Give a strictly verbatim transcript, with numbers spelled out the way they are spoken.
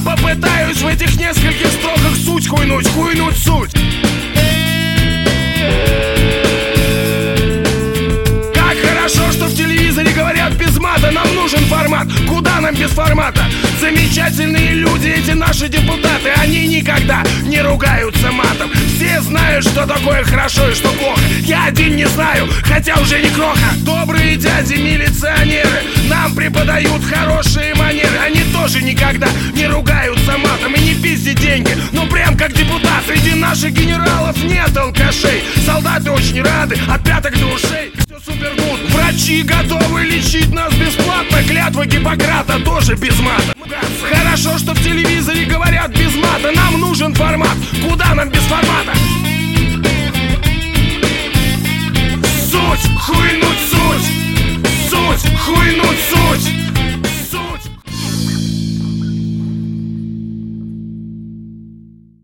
попытаюсь в этих нескольких строках суть хуйнуть, хуйнуть суть. Как хорошо, что в телевизоре говорят без мата. Нам нужен формат, куда нам без формата? Замечательные люди эти наши депутаты, они никогда не ругаются матом. Все знают, что такое хорошо и что плохо. Я один не знаю, хотя уже не кроха. Добрые дяди-милиционеры нам преподают хорошие манеры. Они тоже никогда не ругаются матом и не пиздят деньги. Ну прям как депутат. Среди наших генералов нет алкашей. Солдаты очень рады, от пяток до ушей. Все супер гуд. Врачи готовы лечить нас бесплатно. Клятва Гиппократа тоже без мата. Хорошо, что в телевизоре говорят без мата. Нам нужен формат, куда нам без формата?